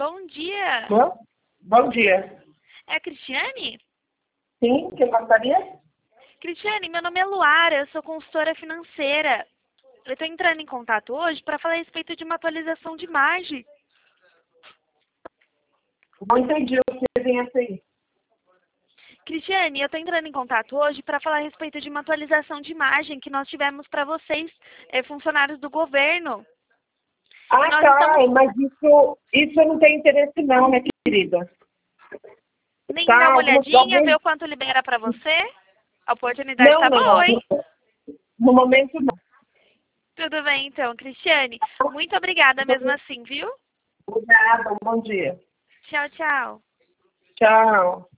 Bom dia. Bom dia. É a Cristiane? Sim, que gostaria? Cristiane, meu nome é Luara, eu sou consultora financeira. Eu estou entrando em contato hoje para falar a respeito de uma atualização de imagem. Não entendi o que vem aí. Cristiane, eu estou entrando em contato hoje para falar a respeito de uma atualização de imagem que nós tivemos para vocês, funcionários do governo. Ah, Nós tá, estamos... mas isso eu não tenho interesse não, minha querida. Nem Tá, dar uma alguns olhadinha, ver o quanto libera para você? A oportunidade Não, está boa, hein? no momento não. Tudo bem, então. Cristiane, muito obrigada mesmo assim, viu? Obrigada, bom dia. Tchau, tchau. Tchau.